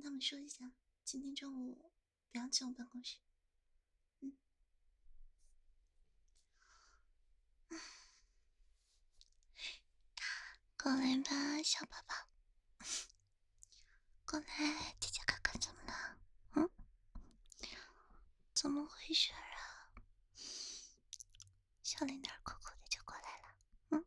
他们说一下，今天中午不要进我办公室。过来吧，小宝宝，过来，姐姐看看怎么了？怎么回事啊？小脸蛋酷酷的就过来了。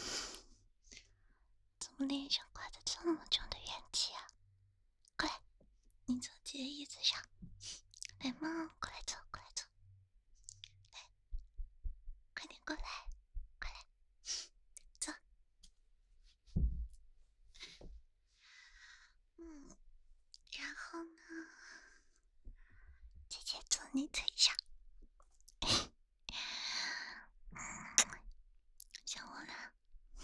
怎么脸上挂着这么重的元气啊？过来，你坐姐姐椅子上。来嘛，过来坐，过来坐。来，快点过来，快来，坐。然后呢，姐姐坐你腿上。想我啦？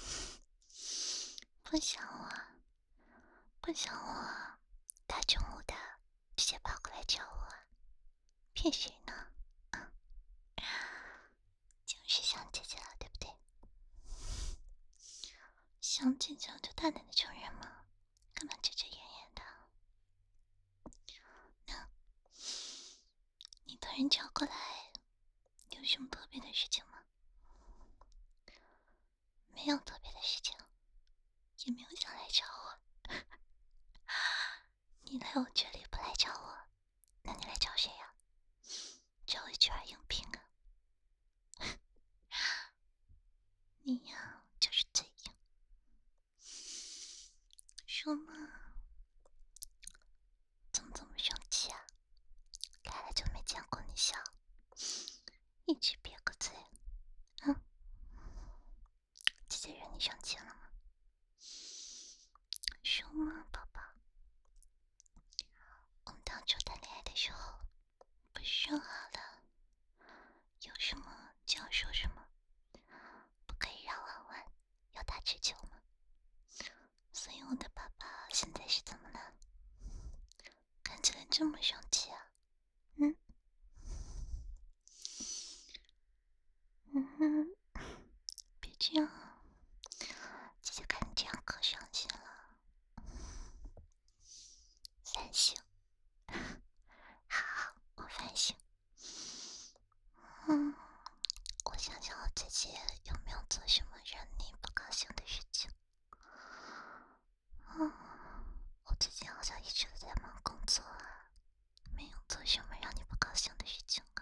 不想我，不想我。大中午的直接跑过来找我，骗谁呢？就是想姐姐了，对不对？想姐姐就大胆的承认嘛，干嘛遮遮掩掩的？你突然找过来，有什么特别的事情吗？没有特别的事情，也没有想来找我。你来我这里不来找我，那你来找谁呀？找我去玩应聘啊？你呀，就是嘴硬。说嘛，怎么这么生气啊？来了就没见过你笑，一直憋个嘴。姐姐惹你生气了吗？说嘛，宝宝。我们当初谈恋爱的时候，不是说好了，有什么就要说什么，不可以绕弯弯，要打直球吗？所以我的爸爸现在是怎么了？看起来这么生气啊？别这样，姐姐看你这样可伤心了。反省，好，我反省。我想想我最近有没有做什么让你不高兴的事情。我最近好像一直都在忙工作啊，没有做什么让你不高兴的事情啊。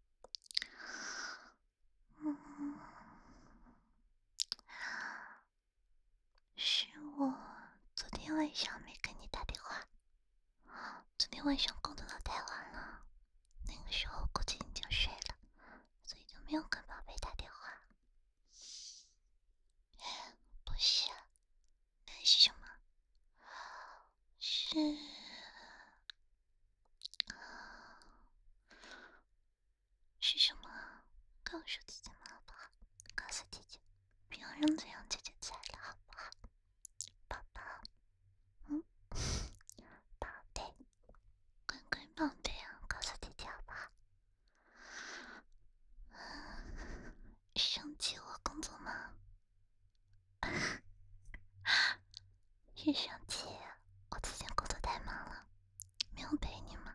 是我昨天晚上没给你打电话，昨天晚上工作到太晚了，那个时候估计你就睡了，所以就没有跟宝贝打电话。不是，那是什么？是是什么？告诉姐姐们好不好？告诉姐姐，不要让这样姐姐猜了，好不好？宝宝，宝贝，乖乖宝贝啊，告诉姐姐好不好？生气我工作吗？是生气，我最近工作太忙了，没有陪你吗？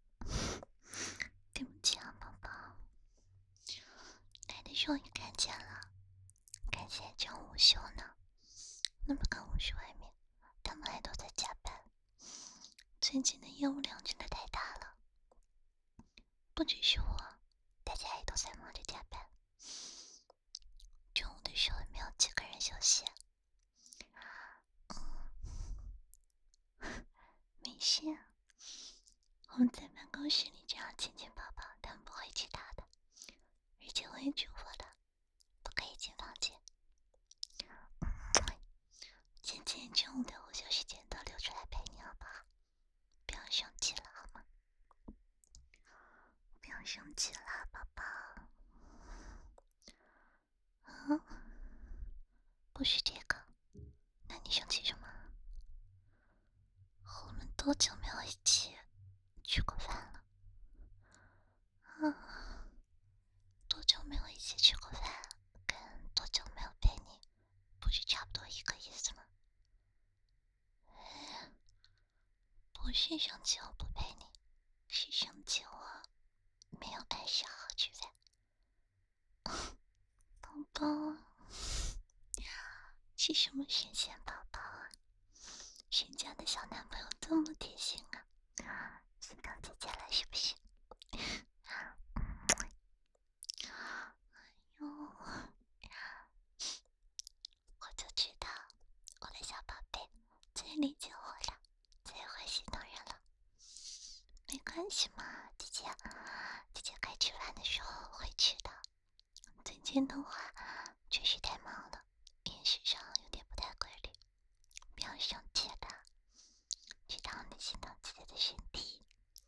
对不起啊，宝宝。来的时候你看见了，看起来正午休呢。那么办公室外面，他们还都在加班。最近的业务量真的太大了，不只是我，大家也都在忙着加班。中午的时候也没有几个人休息。没事，我们在办公室里这样亲亲抱抱，他们不会知道的。而且我也嘱咐了，不可以进房间。今天中午的午休时间都留出来陪你，好不好？不要生气了，好吗？不要生气了，宝宝。不是这个，那你生气什么？我们多久没有一起吃过饭了？多久没有一起吃过饭，跟多久没有陪你，不是差不多一个意思吗？不我是生气我不陪你，是生气我没有按时好好吃饭。宝宝，是什么神仙宝宝啊？谁家的小男朋友这么贴心啊？心疼姐姐了是不是？哎呦，我就知道我的小宝贝最理解我了，最会心疼人了。没关系嘛，姐姐该吃饭的时候会吃的。最近的话，确实太忙了，饮食上有点不太规律，不要生气了。知道你心疼姐姐的身体，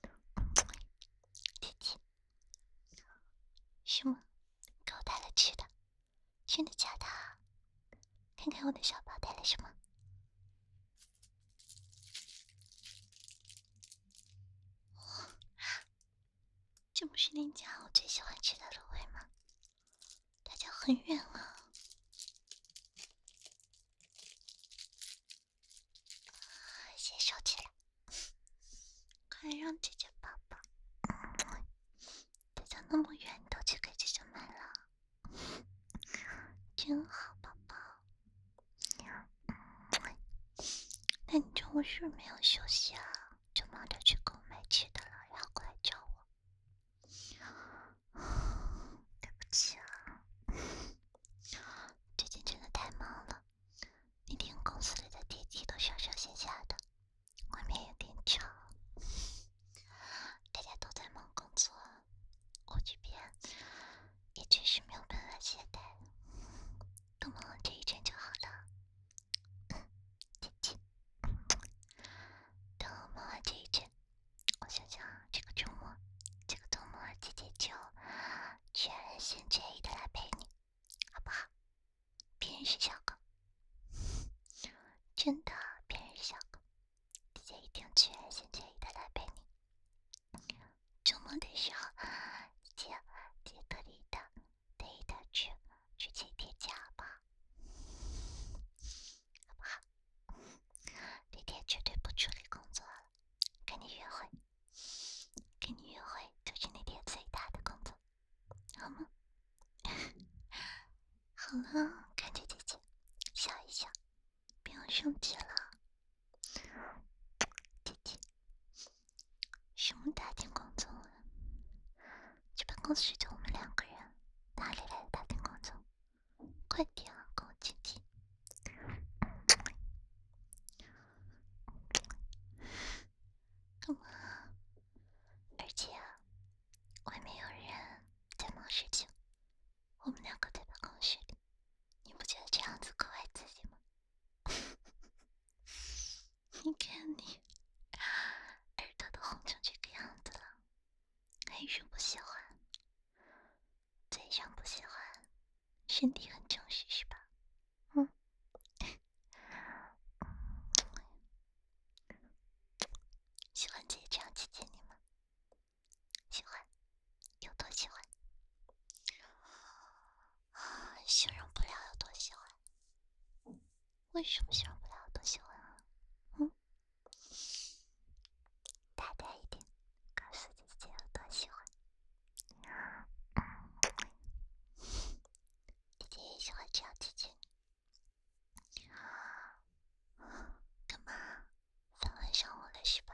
姐姐，什么？给我带了吃的？真的假的？看看我的小宝带了什么？这不是邻家我最喜欢吃的卤味吗？大家很远啊。先收起来，快让姐姐抱抱。大家那么远都去给姐姐买了，真好，宝宝。那你中午是不是没有休息啊？就忙着去购买吃的了，然后过来找我。对不起啊，最近真的太忙了，那天公司里的电梯都上上下下的，外面有点吵，大家都在忙工作，我这边也确实没有办法懈怠，等忙完这一阵就好了。姐姐，等我忙完这一阵，我想想这个周末姐姐就全心全意的来陪你，好不好？别人是小狗，真的，别人是小狗，姐姐一定全心全意的来陪你。周末的时候，姐特地的去骑铁骑，好不好？好不好？那天绝对不处理工作了，跟你约会就是那天最大的工作，好吗？好了，看着姐姐笑一笑，不要生气了。姐姐，什么大庭广众啊？这办公室就我们2个人，哪里来的大庭广众？快点啊，跟我亲亲。干嘛？而且外面有人在忙事情，我们2个在办公室里，你不觉得这样子格外刺激吗？你看你耳朵都红成这个样子了，还是不喜欢？嘴上不喜欢，身体很诚实是吧？喜欢姐姐这样亲亲你吗？喜欢，有多喜欢？形容不了有多喜欢。为什么形容不了有多喜欢啊？大胆一点，告诉姐姐有多喜欢。姐姐也喜欢这样亲亲你。干嘛？反问上我了是吧？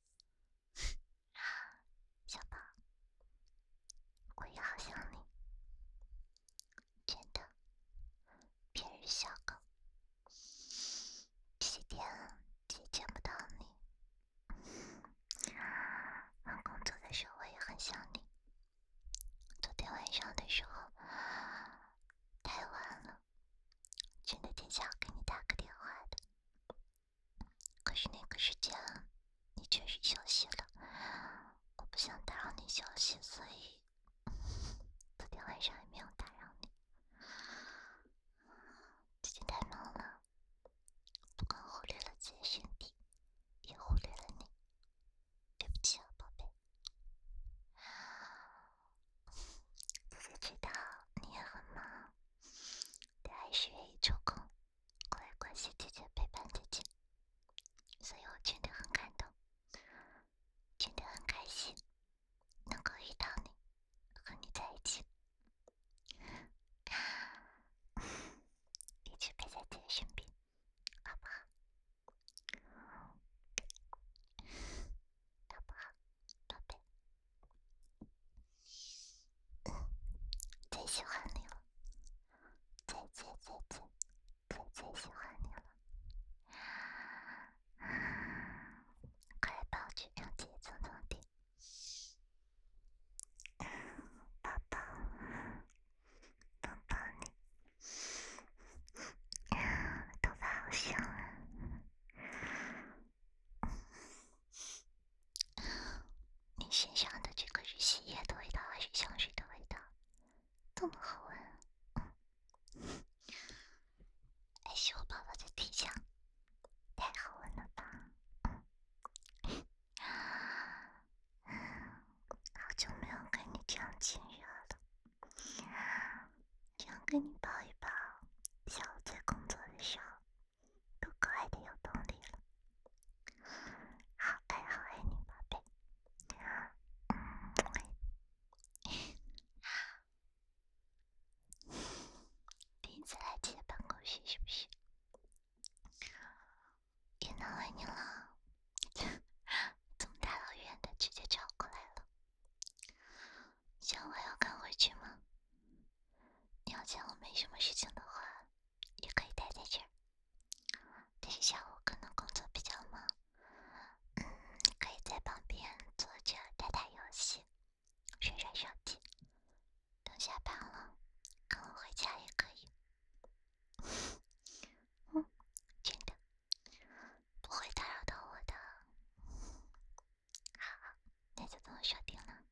小宝，我也好想你，真的。别人小狗，这些天姐见不到你，忙工作的时候我也很想你。昨天晚上的时候太晚了，真的挺想给你打个电话的，可是那个时间你确实休息了，我不想打扰你休息，所以昨天晚上也没有打扰你。最近太忙了，不光忽略了自己的身体，也忽略了你，对不起啊，宝贝。姐姐知道你也很忙，但还是愿意抽空过来关心姐姐，陪伴姐姐，所以我真的很感动。 你了，这么大老远的直接找过来了。下午还要赶回去吗？你要见我没什么事情的话，也可以待在这儿。但是下午可能工作比较忙，你可以在旁边坐着打打游戏，刷刷手机。等下班了，跟我回家也可以。真的不会打扰到我的。好，那就这么说定了。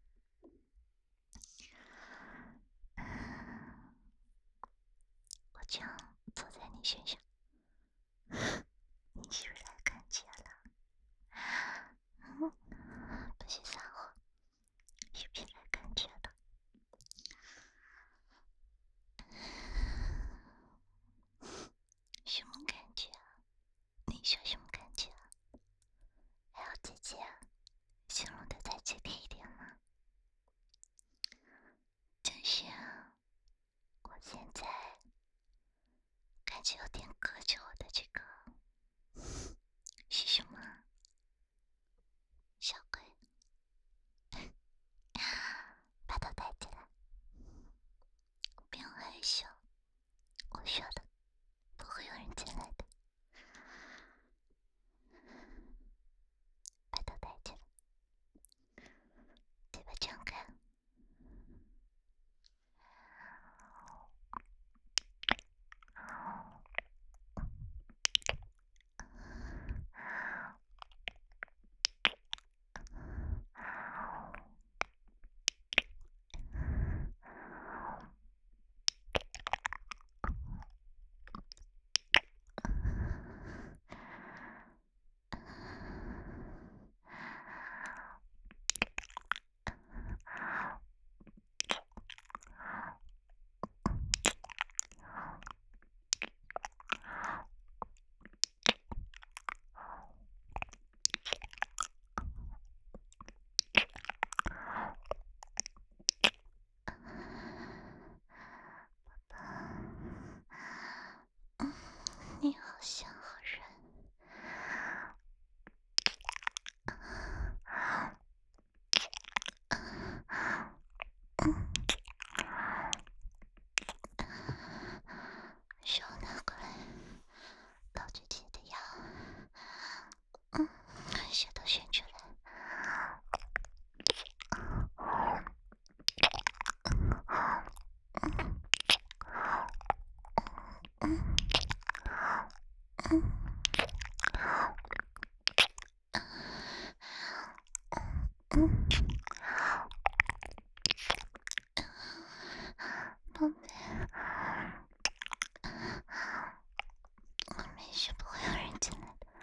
我这样坐在你身上，你是不是来感觉了？不许撒谎，是不是来感觉了？什么感觉啊？你说什么感觉啊？还有姐姐形容的再具体一点吗？就是我现在感觉有点隔着我的这个是什么？小鬼，把头抬起来，不要害羞。我说的不会有人进来的。把头抬起来，嘴巴张开。你好香好人。手拿过来，抱着姐的腰，舌头伸出来。宝贝，没事，不会有人进来的。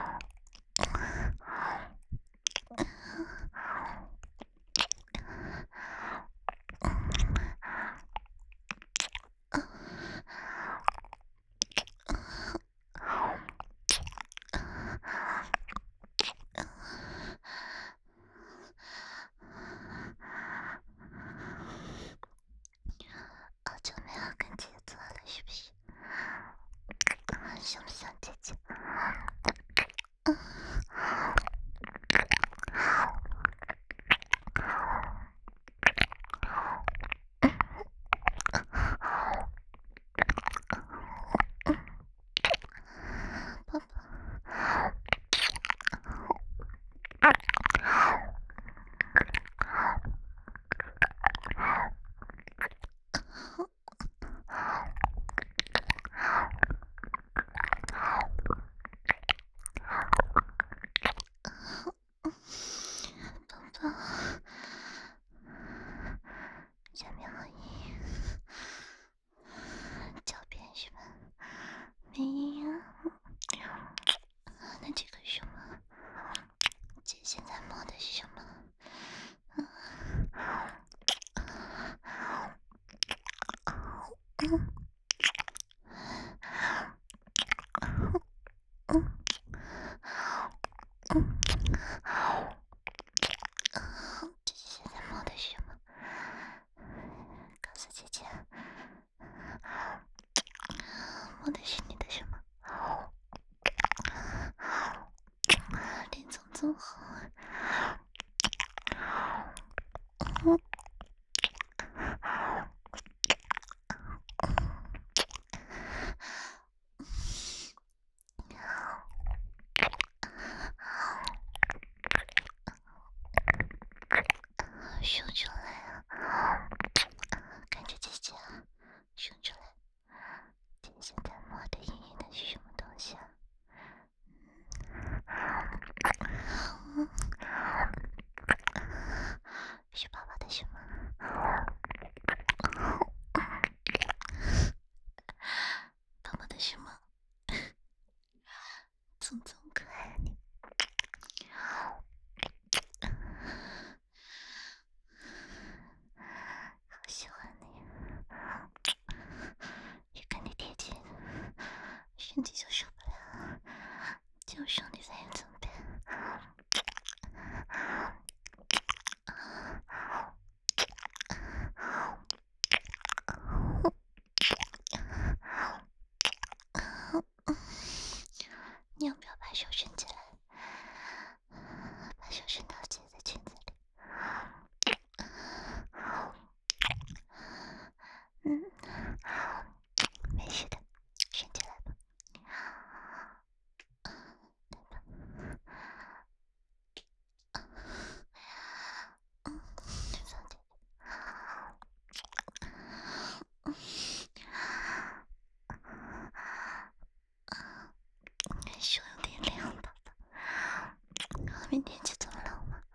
好久没有跟姐做了，是不是？想不想姐姐？宝宝，宝宝，下面好硬，脚边是吧？没硬啊。那这个是什么？姐现在摸的是什么？姐姐现在摸的是什么？告诉姐姐，摸的是你的什么？ 好。秀出来啊！看着姐姐啊，秀出来。姐姐在摸的硬硬的是什么东西啊？是爸爸的什么？爸爸的什么？怎么这么可爱啊你？好喜欢你，一跟你贴近，身体就受不了，就让你在你嘴边。你要不要把手伸起来？把手伸到姐的裙子里。没事的，伸起来吧。手有点凉，宝宝。外面天气这么冷吗？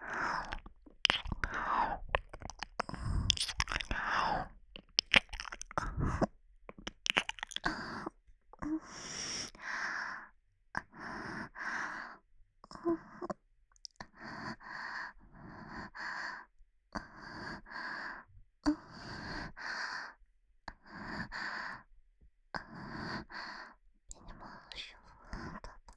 比你们好舒服，宝宝。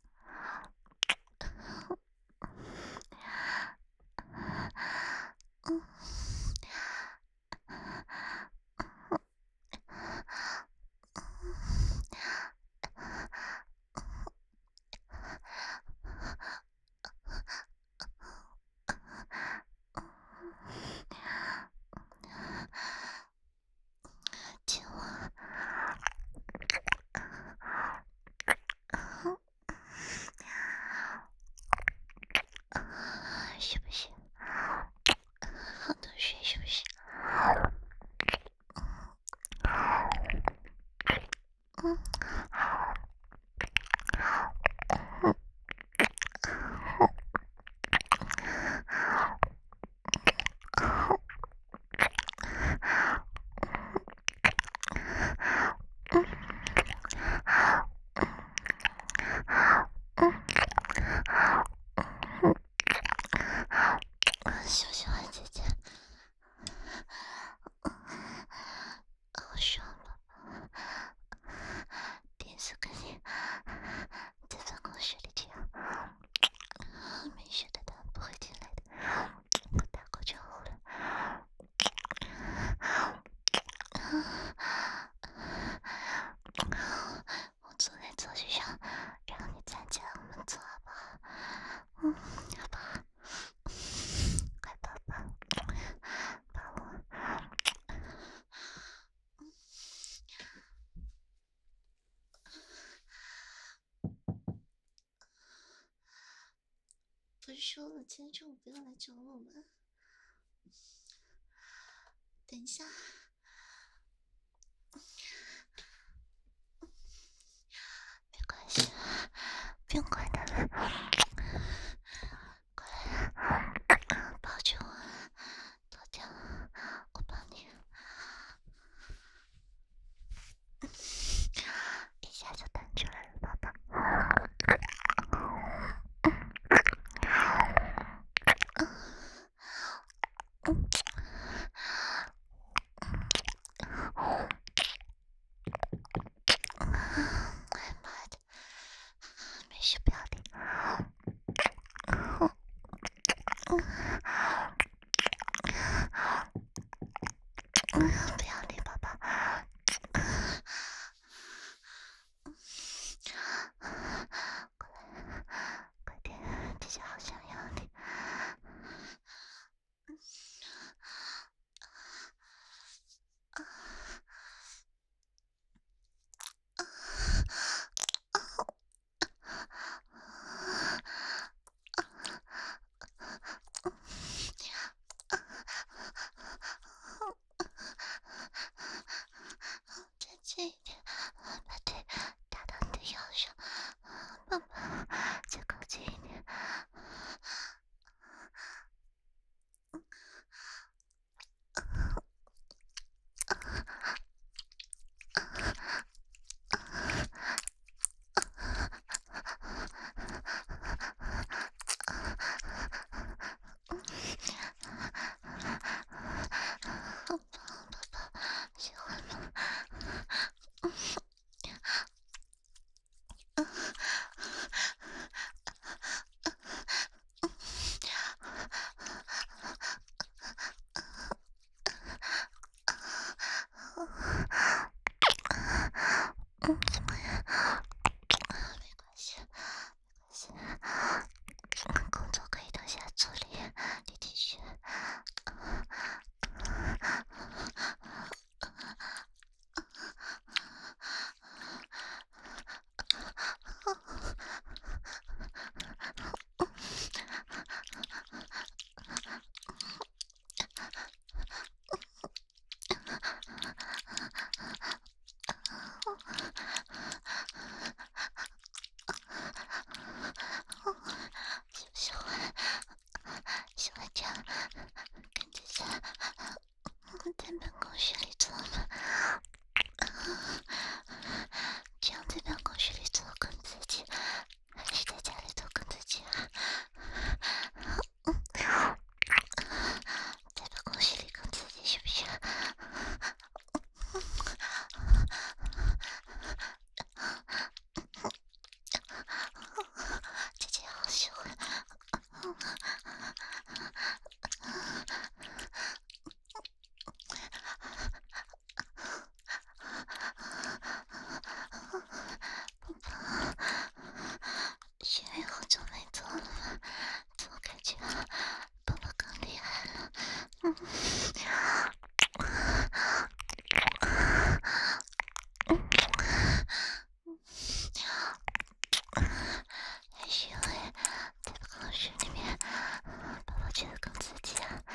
亲我，是不是？好多水是不是？喜不喜欢姐姐？好爽宝宝，第一次跟你在办公室里这样，没事的，他不会进来的，我打过招呼了。我坐在座位上，让你站起来，我们坐好不好？好不好？快抱抱，抱我。不是说了今天中午不要来找我吗？等一下，没关系，不用管他们。过来，抱着我，多久？我帮你，一下就弹出来了，宝宝。哎妈的，没事，不要理。不要理宝宝。过来，快点，姐姐好想要姐，跟姐姐在办公室里做吗？这样在办公室里做更刺激，还是在家里做更刺激啊？在办公室里更刺激是不是？姐姐好喜欢。宝宝，学妹好久没做了吗？怎么感觉宝宝更厉害了？还是因为在办公室里面，宝宝觉得更刺激啊？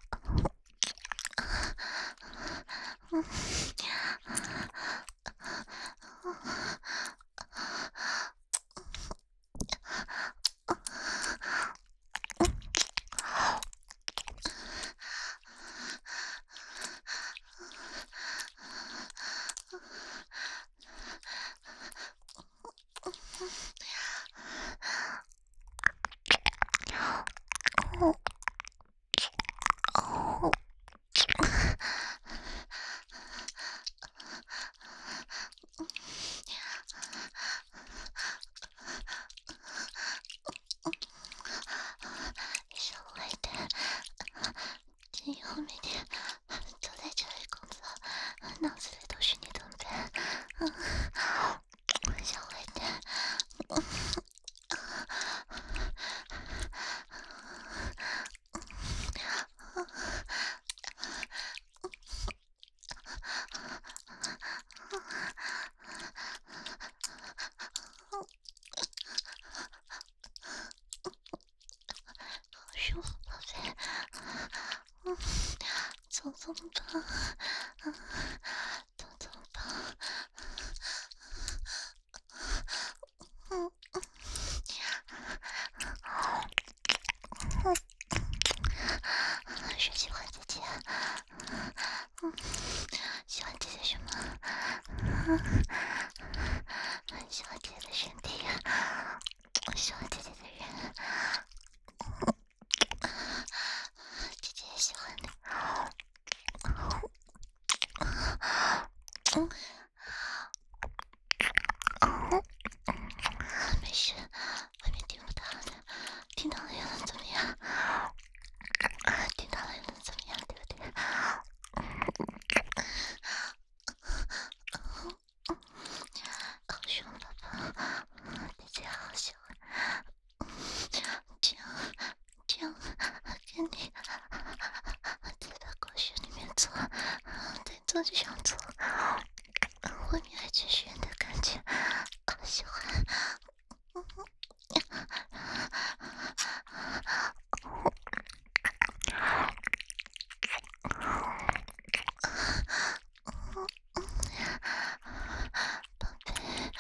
小坏蛋，今以后每天都在这里工作，脑子里都是你的笨，小坏蛋。好舒服，宝贝。总总棒，总总棒。是喜欢姐姐。喜欢姐姐什么？喜欢姐姐的身体，喜欢姐姐的人。姐姐也喜欢你。没事，外面听不到的，听到了又能怎么样？听到了又能怎么样？对不对？好凶，宝宝，姐姐好喜欢。这样跟你在办公室里面做，在桌子上做，我女儿去学的感觉，好喜欢。宝贝。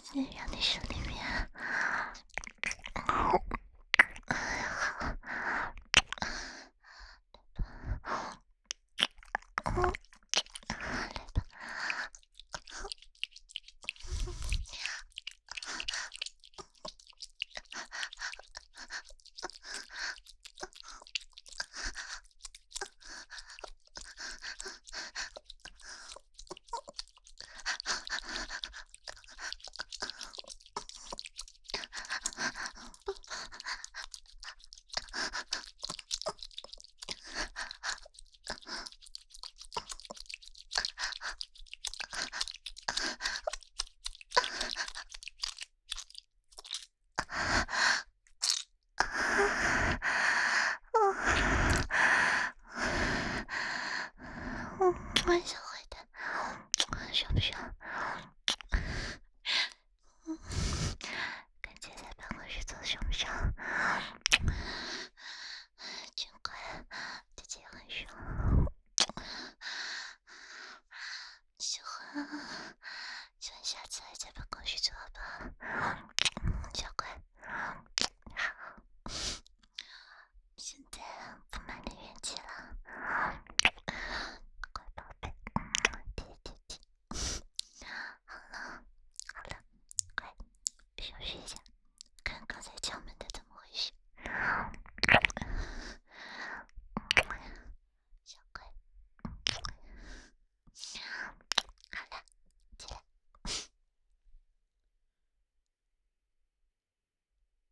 让你手里面。小坏蛋，爽不爽？感觉在办公室做爽不爽？真乖，姐姐很爽。喜欢，喜欢下次还在办公室做好不好？小乖，